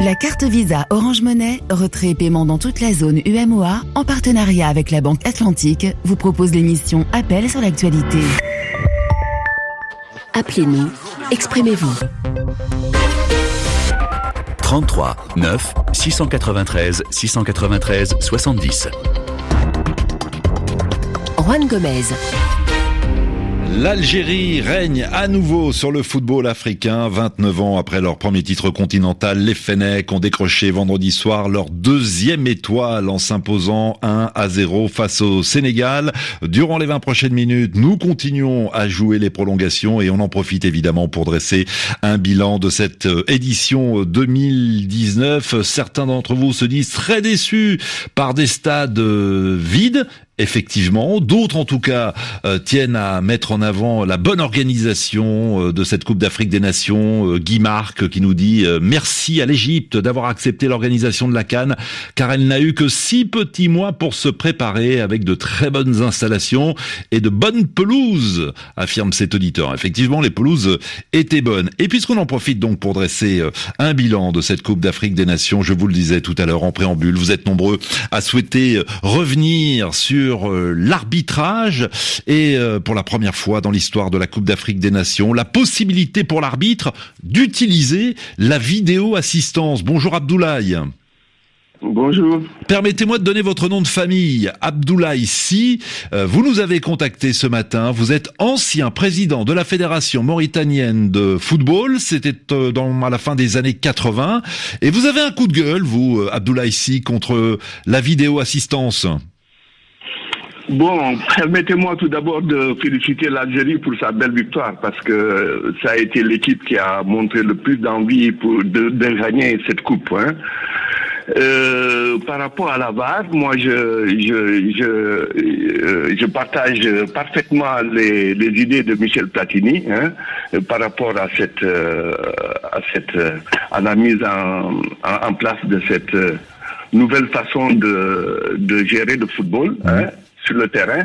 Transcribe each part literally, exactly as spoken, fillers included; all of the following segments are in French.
La carte Visa Orange Money, retrait et paiement dans toute la zone U M O A, en partenariat avec la Banque Atlantique, vous propose l'émission Appel sur l'actualité. Appelez-nous, exprimez-vous. trente-trois neuf six cent quatre-vingt-treize six cent quatre-vingt-treize soixante-dix. Juan Gomez. L'Algérie règne à nouveau sur le football africain. vingt-neuf ans après leur premier titre continental, les Fennecs ont décroché vendredi soir leur deuxième étoile en s'imposant un à zéro face au Sénégal. Durant les vingt prochaines minutes, nous continuons à jouer les prolongations et on en profite évidemment pour dresser un bilan de cette édition deux mille dix-neuf. Certains d'entre vous se disent très déçus par des stades vides. Effectivement, d'autres en tout cas euh, tiennent à mettre en avant la bonne organisation euh, de cette Coupe d'Afrique des Nations. euh, Guy Marc qui nous dit euh, merci à l'Égypte d'avoir accepté l'organisation de la CAN car elle n'a eu que six petits mois pour se préparer avec de très bonnes installations et de bonnes pelouses, affirme cet auditeur. Effectivement, les pelouses étaient bonnes. Et puisqu'on en profite donc pour dresser euh, un bilan de cette Coupe d'Afrique des Nations, je vous le disais tout à l'heure en préambule, vous êtes nombreux à souhaiter euh, revenir sur l'arbitrage et pour la première fois dans l'histoire de la Coupe d'Afrique des Nations, la possibilité pour l'arbitre d'utiliser la vidéo assistance. Bonjour Abdoulaye. Bonjour. Permettez-moi de donner votre nom de famille, Abdoulaye Sy. Vous nous avez contacté ce matin. Vous êtes ancien président de la Fédération mauritanienne de football. C'était dans, à la fin des années quatre-vingts. Et vous avez un coup de gueule, vous, Abdoulaye Sy, contre la vidéo assistance. Bon, permettez-moi tout d'abord de féliciter l'Algérie pour sa belle victoire parce que ça a été l'équipe qui a montré le plus d'envie pour de, de gagner cette coupe. Hein. Euh, par rapport à la V A R, moi je je je euh, je partage parfaitement les, les idées de Michel Platini hein, par rapport à cette euh, à cette euh, à la mise en, en, en place de cette euh, nouvelle façon de de gérer le football. Hein, sur le terrain,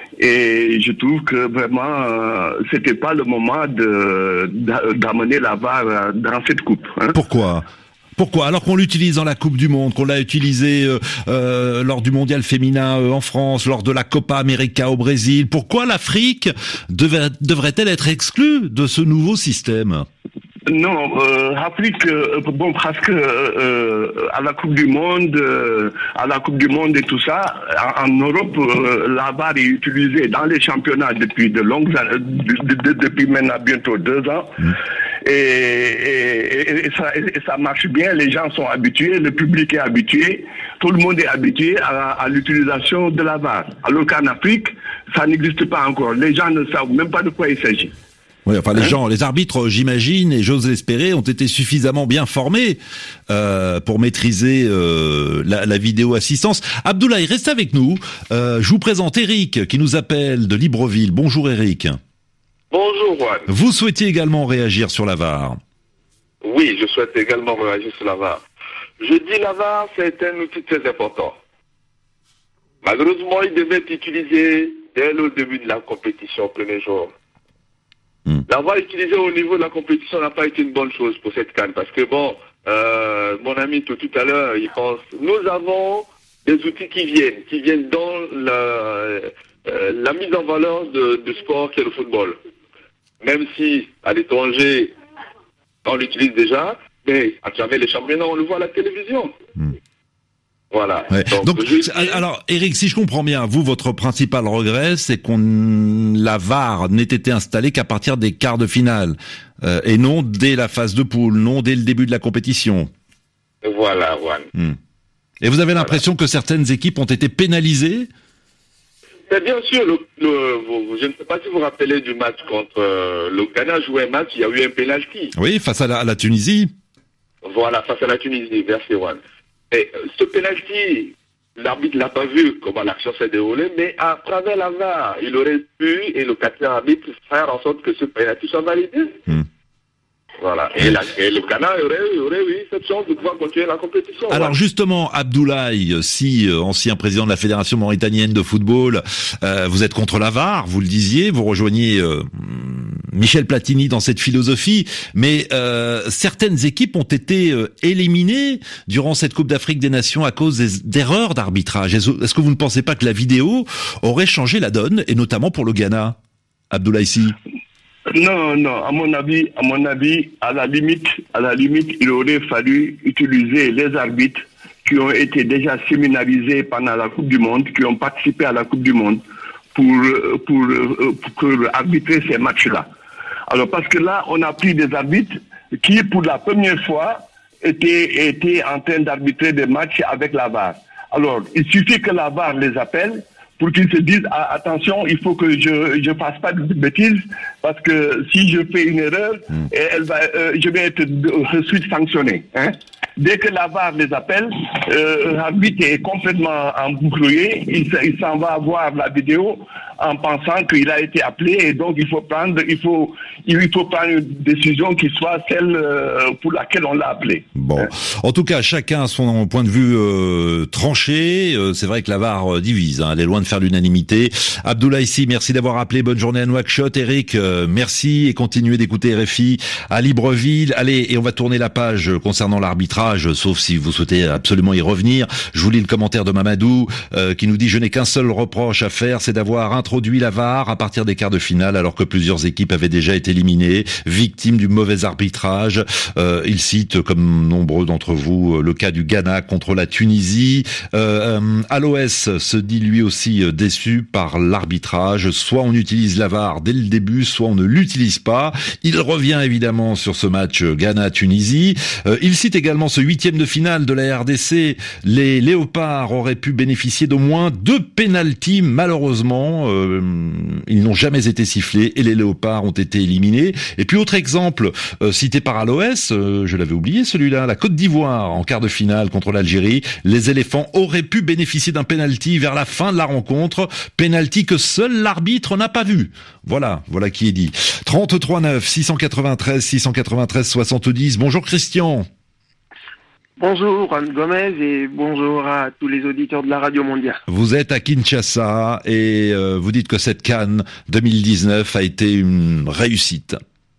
et je trouve que vraiment euh, c'était pas le moment de d'amener la V A R dans cette coupe. Hein. Pourquoi ? Pourquoi ? Alors qu'on l'utilise dans la Coupe du Monde, qu'on l'a utilisé euh, euh, lors du Mondial féminin euh, en France, lors de la Copa América au Brésil, pourquoi l'Afrique devait, devrait-elle être exclue de ce nouveau système ? Non, euh, Afrique, euh, bon, parce que euh, à la Coupe du Monde, euh, à la Coupe du Monde et tout ça, en, en Europe, euh, la V A R est utilisée dans les championnats depuis de longues années, de, de, de, depuis maintenant bientôt deux ans. Mmh. Et, et, et, ça, et ça marche bien, les gens sont habitués, le public est habitué, tout le monde est habitué à, à l'utilisation de la V A R. Alors qu'en Afrique, ça n'existe pas encore. Les gens ne savent même pas de quoi il s'agit. Oui, enfin les gens, les arbitres, j'imagine, et j'ose l'espérer, ont été suffisamment bien formés euh, pour maîtriser euh, la, la vidéo assistance. Abdoulaye, reste avec nous. Euh, je vous présente Eric qui nous appelle de Libreville. Bonjour Eric. Bonjour Juan. Vous souhaitiez également réagir sur la V A R ? Oui, je souhaite également réagir sur la V A R. Je dis la V A R, c'est un outil très important. Malheureusement, il devait être utilisé dès le début de la compétition, au premier jour. Hmm. L'avoir utilisé au niveau de la compétition n'a pas été une bonne chose pour cette CAN parce que bon, euh, mon ami tout, tout à l'heure, il pense, nous avons des outils qui viennent, qui viennent dans la, euh, la mise en valeur de, du sport qu'est le football. Même si à l'étranger, on l'utilise déjà, mais à travers les championnats, on le voit à la télévision. Hmm. Voilà. Ouais. Donc, Donc je... alors, Eric, si je comprends bien, vous, votre principal regret, c'est qu'on la V A R n'ait été installée qu'à partir des quarts de finale, euh, et non dès la phase de poule, non dès le début de la compétition. Voilà, voilà. Hmm. Et vous avez l'impression voilà. que certaines équipes ont été pénalisées ? C'est bien sûr. Le, le, vous, je ne sais pas si vous vous rappelez du match contre euh, le Ghana jouait un match, il y a eu un penalty. Oui, face à la, à la Tunisie. Voilà, face à la Tunisie, merci Juan. Et ce penalty, l'arbitre l'a pas vu comment l'action s'est déroulée, mais à travers la V A R, il aurait pu, et le quatrième arbitre, faire en sorte que ce penalty soit validé. Hmm. Voilà. Et, la, et le Ghana aurait, aurait eu cette chance de pouvoir continuer la compétition. Alors voilà. Justement, Abdoulaye Sy, ancien président de la Fédération mauritanienne de football, euh, vous êtes contre la V A R, vous le disiez, vous rejoignez euh, Michel Platini dans cette philosophie, mais euh, certaines équipes ont été euh, éliminées durant cette Coupe d'Afrique des Nations à cause des, d'erreurs d'arbitrage. Est-ce, est-ce que vous ne pensez pas que la vidéo aurait changé la donne, et notamment pour le Ghana, Abdoulaye Sy? Non, non, à mon avis, à mon avis, à la limite, à la limite, il aurait fallu utiliser les arbitres qui ont été déjà séminarisés pendant la Coupe du Monde, qui ont participé à la Coupe du Monde, pour, pour, pour, pour arbitrer ces matchs-là. Alors, parce que là, on a pris des arbitres qui, pour la première fois, étaient, étaient en train d'arbitrer des matchs avec la V A R. Alors, il suffit que la V A R les appelle pour qu'ils se disent ah, attention, il faut que je je fasse pas de bêtises, parce que si je fais une erreur, mmh. elle va, euh, je vais être de suite sanctionné. Hein? Dès que la V A R les appelle, euh, l'arbitre est complètement embrouillé, il, il s'en va voir la vidéo en pensant qu'il a été appelé, et donc il faut prendre, il faut, il faut prendre une décision qui soit celle euh, pour laquelle on l'a appelé. Bon, hein? En tout cas, chacun a son point de vue euh, tranché. Euh, c'est vrai que la V A R divise, hein, elle est loin de faire l'unanimité. Abdoulaye Sy, merci d'avoir appelé. Bonne journée à Nouakchott. Eric, euh, merci, et continuez d'écouter R F I à Libreville. Allez, et on va tourner la page concernant l'arbitrage, sauf si vous souhaitez absolument y revenir. Je vous lis le commentaire de Mamadou euh, qui nous dit « Je n'ai qu'un seul reproche à faire, c'est d'avoir introduit la V A R à partir des quarts de finale, alors que plusieurs équipes avaient déjà été éliminées, victimes du mauvais arbitrage. Euh, il cite, comme nombreux d'entre vous, le cas du Ghana contre la Tunisie. Euh, euh, Aloès se dit lui aussi déçu par l'arbitrage. Soit on utilise la V A R dès le début, soit on ne l'utilise pas. Il revient évidemment sur ce match Ghana-Tunisie. Euh, il cite également ce huitième de finale de la R D C. Les Léopards auraient pu bénéficier d'au moins deux pénaltys, malheureusement. Euh, ils n'ont jamais été sifflés et les Léopards ont été éliminés. Et puis autre exemple euh, cité par Aloès, euh, je l'avais oublié celui-là, la Côte d'Ivoire en quart de finale contre l'Algérie. Les éléphants auraient pu bénéficier d'un pénalty vers la fin de la rencontre, pénalty que seul l'arbitre n'a pas vu. Voilà, voilà qui est dit. trente-trois neuf, six cent quatre-vingt-treize, six cent quatre-vingt-treize, soixante-dix. Bonjour Christian. Bonjour Juan Gomez et bonjour à tous les auditeurs de la Radio Mondiale. Vous êtes à Kinshasa et euh, vous dites que cette CAN deux mille dix-neuf a été une réussite.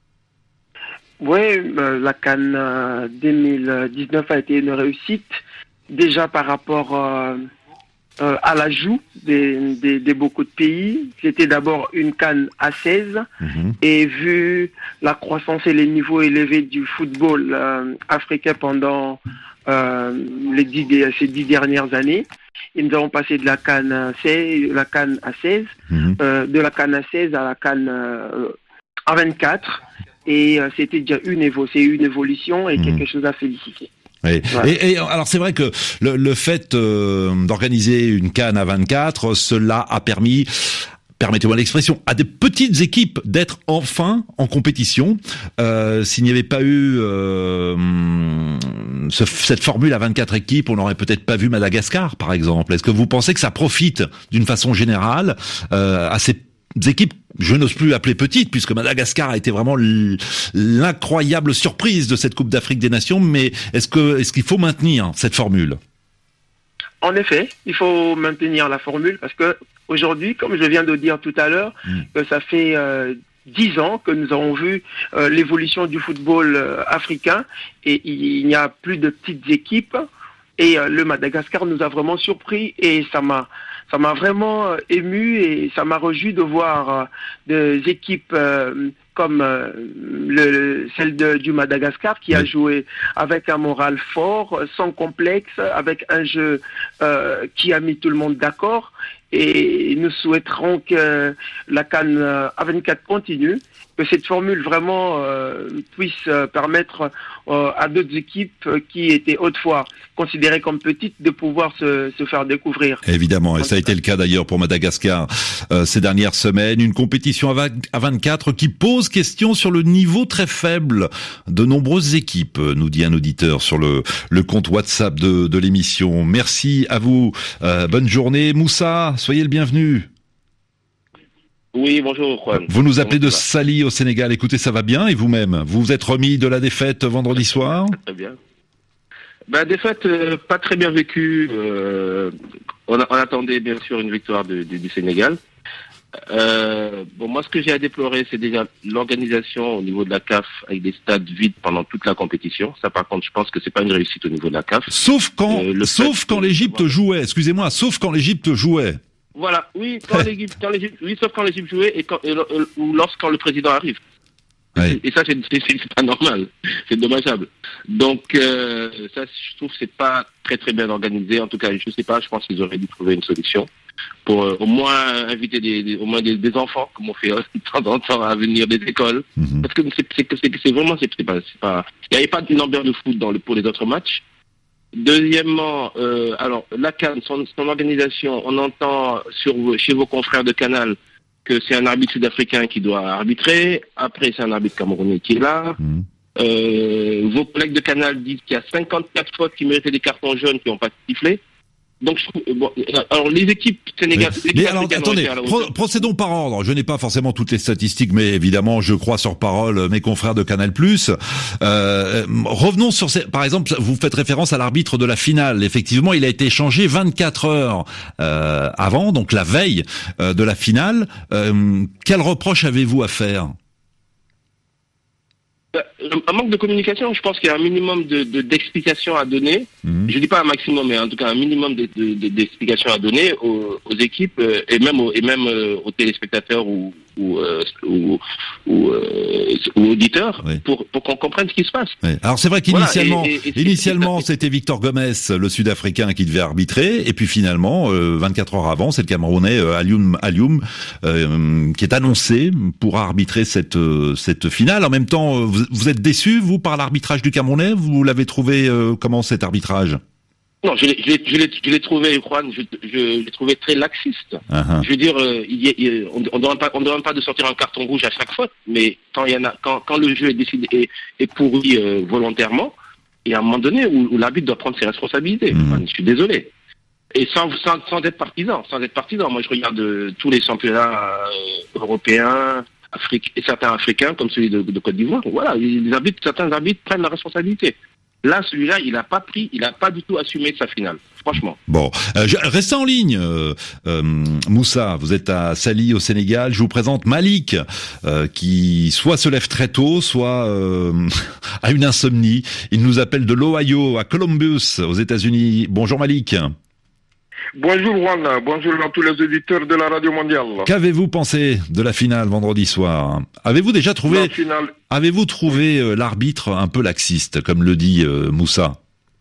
Oui, euh, la CAN euh, deux mille dix-neuf a été une réussite, déjà par rapport euh, euh, à l'ajout des, des, des beaucoup de pays. C'était d'abord une CAN à seize, mmh. et vu la croissance et les niveaux élevés du football euh, africain pendant euh, les dix, ces dix dernières années, et nous avons passé de la CAN à seize, la CAN à seize, mmh. euh, de la CAN à seize à la CAN euh, à vingt-quatre, et euh, c'était déjà une, évo- c'est une évolution et mmh. quelque chose à féliciter. Oui. Ouais. Et, et alors c'est vrai que le, le fait euh, d'organiser une CAN à vingt-quatre, cela a permis, permettez-moi l'expression, à des petites équipes d'être enfin en compétition. Euh, s'il n'y avait pas eu euh, ce, cette formule à vingt-quatre équipes, on n'aurait peut-être pas vu Madagascar, par exemple. Est-ce que vous pensez que ça profite d'une façon générale euh, à ces équipes, je n'ose plus appeler petites, puisque Madagascar a été vraiment l'incroyable surprise de cette Coupe d'Afrique des Nations, mais est-ce que est-ce qu'il faut maintenir cette formule ? En effet, il faut maintenir la formule, parce que aujourd'hui, comme je viens de dire tout à l'heure, mmh. que ça fait euh, dix ans que nous avons vu euh, l'évolution du football euh, africain, et il n'y a plus de petites équipes, et euh, le Madagascar nous a vraiment surpris, et ça m'a Ça m'a vraiment euh, ému, et ça m'a réjoui de voir euh, des équipes euh, comme euh, le, celle de, du Madagascar qui a joué avec un moral fort, sans complexe, avec un jeu euh, qui a mis tout le monde d'accord. Et nous souhaiterons que la CAN A vingt-quatre continue, que cette formule vraiment euh, puisse euh, permettre euh, à d'autres équipes qui étaient autrefois considérées comme petites de pouvoir se, se faire découvrir. Évidemment, et ça a été le cas d'ailleurs pour Madagascar euh, ces dernières semaines. Une compétition à vingt-quatre qui pose question sur le niveau très faible de nombreuses équipes, nous dit un auditeur sur le, le compte WhatsApp de, de l'émission. Merci à vous, euh, bonne journée. Moussa, soyez le bienvenu. Oui, bonjour Juan. Vous nous appelez de Sali au Sénégal. Écoutez, ça va bien, et vous-même? Vous vous êtes remis de la défaite vendredi soir? Très bien. Ben, défaite euh, pas très bien vécue. Euh, on, a, on attendait bien sûr une victoire de, de, du Sénégal. Euh, bon, moi, ce que j'ai à déplorer, c'est déjà l'organisation au niveau de la C A F avec des stades vides pendant toute la compétition. Ça, par contre, je pense que c'est pas une réussite au niveau de la C A F. Sauf quand, euh, sauf quand l'Égypte voilà. jouait. Excusez-moi, sauf quand l'Égypte jouait. Voilà, oui, quand l'Égypte, quand l'Égypte, oui, sauf quand l'Égypte jouait et quand, et, et, ou lorsqu'on le président arrive. Oui. Et ça, c'est, c'est, c'est pas normal, c'est dommageable. Donc, euh, ça, je trouve que c'est pas très très bien organisé. En tout cas, je sais pas, je pense qu'ils auraient dû trouver une solution pour euh, au moins inviter des, des au moins des, des enfants, comme on fait euh, de temps en temps, à venir des écoles, mm-hmm. parce que c'est, c'est, c'est, c'est vraiment, c'est, c'est pas, c'est pas, il n'y avait pas d'une ambiance de foot dans le, pour les autres matchs. Deuxièmement, euh, alors la C A N, son, son organisation, on entend sur chez vos confrères de Canal que c'est un arbitre sud-africain qui doit arbitrer. Après, c'est un arbitre camerounais qui est là. Mmh. Euh, vos collègues de Canal disent qu'il y a cinquante-quatre fautes qui méritaient des cartons jaunes qui n'ont pas sifflé. Donc, je trouve, bon, alors les équipes sénégalaises. Mais, mais alors, attendez, pro- procédons par ordre. Je n'ai pas forcément toutes les statistiques, mais évidemment, je crois sur parole mes confrères de Canal+. Euh, revenons sur ces, par exemple, vous faites référence à l'arbitre de la finale. Effectivement, il a été changé vingt-quatre heures euh, avant, donc la veille euh, de la finale. Euh, quel reproche avez-vous à faire ? Un manque de communication, je pense qu'il y a un minimum de, de d'explications à donner. Mmh. Je dis pas un maximum, mais en tout cas un minimum de, de, de, d'explications à donner aux, aux équipes euh, et même aux, et même euh, aux téléspectateurs ou ou euh, ou, ou, euh, ou auditeurs oui. pour pour qu'on comprenne ce qui se passe. Oui. Alors c'est vrai qu'initialement, voilà, et, et, et initialement c'était Victor Gomez, le Sud-Africain, qui devait arbitrer, et puis finalement, euh, vingt-quatre heures avant, c'est le Camerounais euh, Alioum Alioum euh, qui est annoncé pour arbitrer cette euh, cette finale. En même temps, euh, vous, vous êtes déçu, vous, par l'arbitrage du Camerounais ? Vous l'avez trouvé euh, comment, cet arbitrage ? Non, je l'ai, je l'ai, je l'ai, je l'ai trouvé, Juan, je, je l'ai trouvé très laxiste. Uh-huh. Je veux dire, euh, il y, il, on ne demande pas, on demande pas de sortir un carton rouge à chaque faute, mais quand il y en a, quand, quand le jeu est décidé, est, est pourri euh, volontairement, il y a un moment donné où, où l'arbitre doit prendre ses responsabilités. Mm. Juan, je suis désolé. Et sans, sans, sans être partisan, sans être partisan. Moi, je regarde euh, tous les championnats euh, européens, Afrique, et certains africains, comme celui de, de Côte d'Ivoire. Voilà, les arbitres, certains arbitres prennent la responsabilité. Là, celui-là, il n'a pas pris, il n'a pas du tout assumé sa finale, franchement. Bon, euh, je, restez en ligne, euh, euh, Moussa. Vous êtes à Saly, au Sénégal. Je vous présente Malik, euh, qui soit se lève très tôt, soit euh, a une insomnie. Il nous appelle de l'Ohio, à Columbus, aux États-Unis. Bonjour Malik. Bonjour Juan, bonjour à tous les auditeurs de la Radio Mondiale. Qu'avez-vous pensé de la finale vendredi soir ? Avez-vous déjà trouvé, finale... avez-vous trouvé euh, l'arbitre un peu laxiste, comme le dit euh, Moussa ?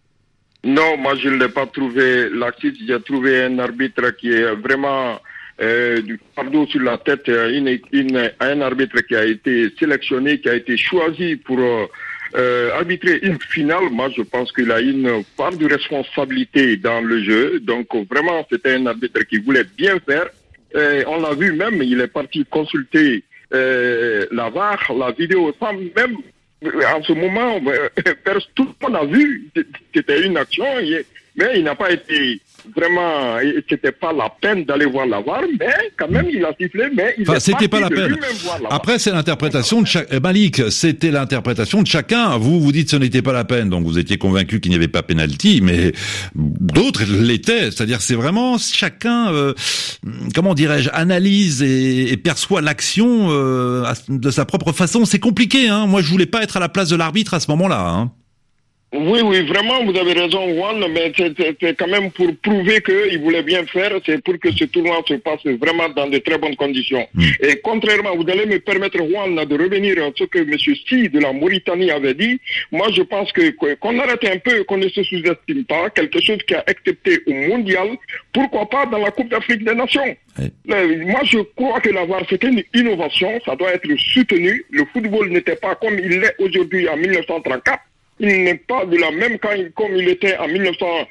Non, moi je ne l'ai pas trouvé laxiste, j'ai trouvé un arbitre qui est vraiment euh, du fardeau sur la tête, une, une, un arbitre qui a été sélectionné, qui a été choisi pour... Euh, Euh, arbitrer une finale, moi je pense qu'il a une part de responsabilité dans le jeu. Donc vraiment c'était un arbitre qui voulait bien faire. Et on l'a vu même, il est parti consulter euh, la V A R, la vidéo, sans même en ce moment, tout le monde a vu que c'était une action, mais il n'a pas été vraiment, c'était pas la peine d'aller voir la V A R, mais quand même il a sifflé, mais il enfin, est c'était pas la peine. Après, c'est l'interprétation de chaque, Malik, c'était l'interprétation de chacun. Vous, vous dites que ce n'était pas la peine, donc vous étiez convaincu qu'il n'y avait pas pénalty, mais d'autres l'étaient. C'est-à-dire, c'est vraiment chacun, euh, comment dirais-je, analyse et, et perçoit l'action euh, de sa propre façon. C'est compliqué, hein. Moi, je voulais pas être à la place de l'arbitre à ce moment-là, hein. Oui, oui, vraiment, vous avez raison, Juan, mais c'est, c'est, c'est quand même pour prouver qu'il voulait bien faire, c'est pour que ce tournoi se passe vraiment dans de très bonnes conditions. Mmh. Et contrairement, vous allez me permettre, Juan, de revenir à ce que M. Sy de la Mauritanie avait dit. Moi, je pense que, qu'on arrête un peu, qu'on ne se sous-estime pas, quelque chose qui a accepté au mondial, pourquoi pas dans la Coupe d'Afrique des Nations. Oui. Moi, je crois que la V A R, c'était une innovation, ça doit être soutenu. Le football n'était pas comme il l'est aujourd'hui en mille neuf cent trente-quatre. Il n'est pas de la même quand il, comme il était en mille neuf cent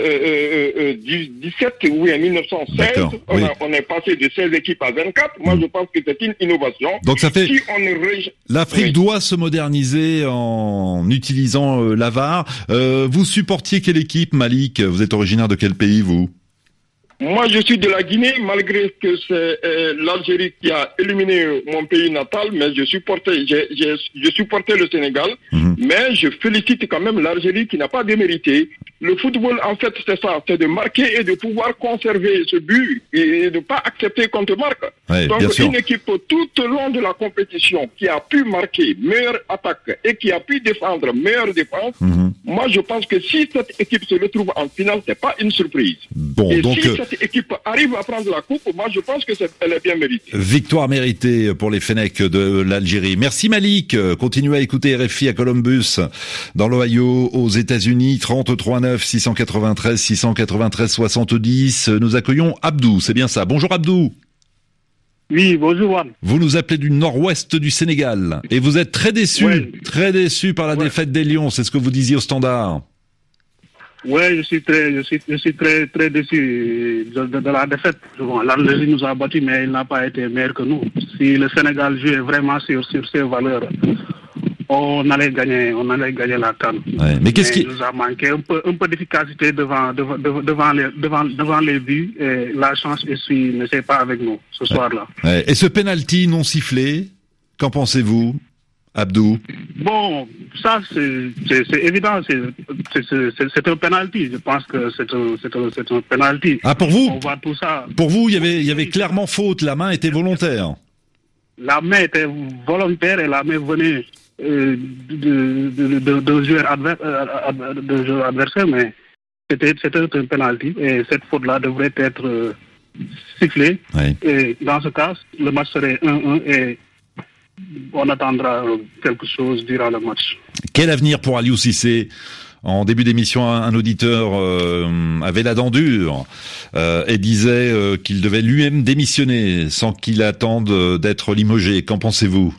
dix-sept ou en mille neuf cent seize. On, oui. a, on est passé de seize équipes à vingt-quatre. Moi, mmh. je pense que c'est une innovation. Donc ça fait. Si on ré... L'Afrique oui. doit se moderniser en utilisant euh, la V A R. Euh, vous supportiez quelle équipe, Malik ? Vous êtes originaire de quel pays, vous ? Moi, je suis de la Guinée, malgré que c'est euh, l'Algérie qui a éliminé mon pays natal, mais je supportais, j'ai, j'ai, je supportais le Sénégal, mmh. mais je félicite quand même l'Algérie qui n'a pas démérité. Le football, en fait, c'est ça, c'est de marquer et de pouvoir conserver ce but et de ne pas accepter qu'on te marque. Ouais, Donc, bien sûr. une équipe tout au long de la compétition qui a pu marquer meilleure attaque et qui a pu défendre meilleure défense, mmh. moi, je pense que si cette équipe se retrouve en finale, c'est pas une surprise. Bon, et donc, si euh... cette équipe arrive à prendre la coupe, moi, je pense que c'est, elle est bien méritée. Victoire méritée pour les Fennecs de l'Algérie. Merci Malik. Continuez à écouter R F I à Columbus, dans l'Ohio, aux États-Unis. trente-trois neuf six cent quatre-vingt-treize six cent quatre-vingt-treize soixante-dix. Nous accueillons Abdou. C'est bien ça. Bonjour Abdou. Oui, bonjour Juan. Vous nous appelez du nord-ouest du Sénégal et vous êtes très déçu, ouais. très déçu par la ouais. défaite des Lions. C'est ce que vous disiez au Standard. Oui, je suis très, je suis, je suis très, très déçu de, de, de la défaite. Bon, l'Algérie nous a battus, mais il n'a pas été meilleur que nous. Si le Sénégal jouait vraiment sur, sur ses valeurs, on allait gagner, on allait gagner la CAN. Ouais, mais qu'est-ce mais qui nous a manqué un peu, un peu d'efficacité devant, devant, devant les, devant, devant les buts. Et la chance essuie, ne c'est pas avec nous ce ouais. soir-là. Ouais. Et ce penalty non sifflé, qu'en pensez-vous, Abdou? Bon, ça c'est, c'est, c'est évident, c'est, c'est, c'est, c'est un penalty. Je pense que c'est un, c'est un, c'est un penalty. Ah, pour vous? On voit tout ça. Pour vous, il y avait, il y avait clairement faute. La main était volontaire. La main était volontaire et la main venait euh, de, de, de, de joueur adver, euh, de joueur adversaire, mais c'était, c'était un penalty et cette faute-là devrait être euh, sifflée. Oui. Et dans ce cas, le match serait un un et on attendra quelque chose durant le match. Quel avenir pour Aliou Cissé? En début d'émission, un auditeur euh, avait la dent dure euh, et disait euh, qu'il devait lui-même démissionner sans qu'il attende d'être limogé. Qu'en pensez-vous?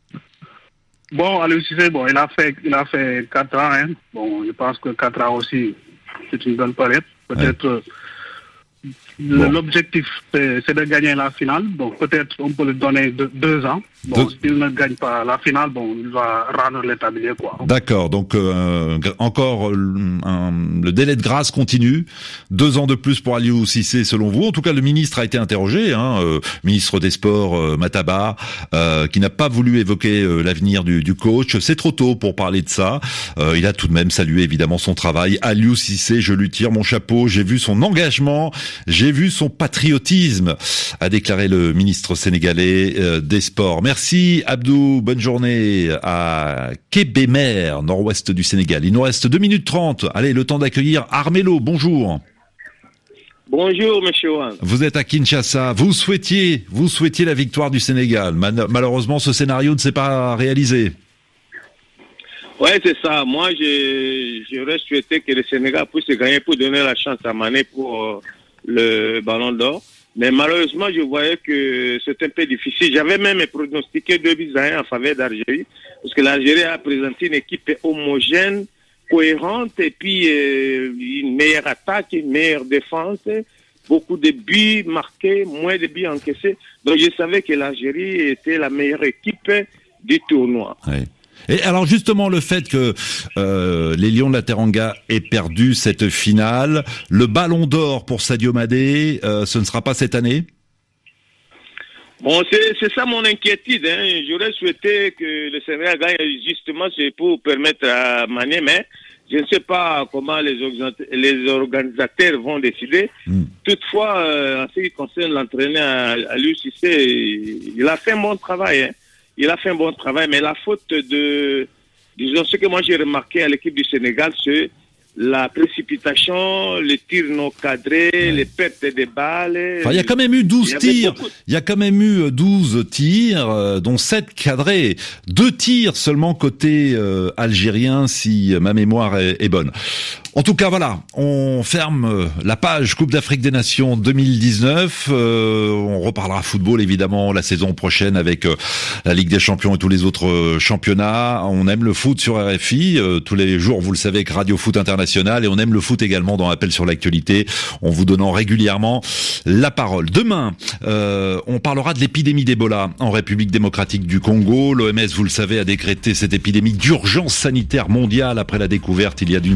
Bon, Aliou Cissé, bon, il a fait, il a fait quatre ans. Hein. Bon, je pense que quatre ans aussi, c'est une bonne période. Peut-être. Ouais. Bon. L'objectif, c'est, c'est de gagner la finale. Donc, peut-être on peut lui donner deux, deux ans. Bon, s'il ne gagne pas la finale, bon, il va rendre l'état tablier, quoi. D'accord. Donc, euh, encore, un, le délai de grâce continue. Deux ans de plus pour Aliou Cissé, selon vous. En tout cas, le ministre a été interrogé, hein, euh, ministre des Sports, euh, Mataba, euh, qui n'a pas voulu évoquer euh, l'avenir du, du coach. C'est trop tôt pour parler de ça. Euh, il a tout de même salué, évidemment, son travail. Aliou Cissé, je lui tire mon chapeau. J'ai vu son engagement. J'ai vu son patriotisme, a déclaré le ministre sénégalais euh, des Sports. Merci Abdou, bonne journée à Kébémer, nord-ouest du Sénégal. Il nous reste deux minutes trente. Allez, le temps d'accueillir Armelo, bonjour. Bonjour monsieur Juan. Vous êtes à Kinshasa, vous souhaitiez, vous souhaitiez la victoire du Sénégal. Mal- malheureusement, ce scénario ne s'est pas réalisé. Ouais, c'est ça. Moi, je, j'aurais souhaité que le Sénégal puisse gagner pour donner la chance à Mané pour euh, le Ballon d'Or. Mais malheureusement, je voyais que c'est un peu difficile. J'avais même pronostiqué deux buts à un en faveur d'Algérie, parce que l'Algérie a présenté une équipe homogène, cohérente, et puis euh, une meilleure attaque, une meilleure défense, beaucoup de buts marqués, moins de buts encaissés. Donc je savais que l'Algérie était la meilleure équipe du tournoi. Oui. Et alors justement, le fait que euh, les Lions de la Teranga aient perdu cette finale, le Ballon d'Or pour Sadio Mané, euh, ce ne sera pas cette année? Bon, c'est, c'est ça mon inquiétude. Hein. J'aurais souhaité que le Sénégal gagne, justement, c'est pour permettre à Mané, mais je ne sais pas comment les, les organisateurs vont décider. Mm. Toutefois, euh, en ce qui concerne l'entraîneur Aliou Cissé, il a fait un bon travail. Hein. Il a fait un bon travail, mais la faute de, disons, ce que moi j'ai remarqué à l'équipe du Sénégal, c'est la précipitation, les tirs non cadrés, ouais. les pertes de balles. Enfin, il y a quand même eu douze tirs. Beaucoup... Il y a quand même eu douze tirs, euh, dont sept cadrés. Deux tirs seulement côté euh, algérien, si ma mémoire est, est bonne. En tout cas, voilà, on ferme la page Coupe d'Afrique des Nations deux mille dix-neuf. Euh, on reparlera football, évidemment, la saison prochaine avec euh, la Ligue des Champions et tous les autres euh, championnats. On aime le foot sur R F I, euh, tous les jours, vous le savez, avec Radio Foot International. Et on aime le foot également dans Appel sur l'actualité, en vous donnant régulièrement la parole. Demain, euh, on parlera de l'épidémie d'Ebola en République démocratique du Congo. L'O M S, vous le savez, a décrété cette épidémie d'urgence sanitaire mondiale après la découverte, il y a d'une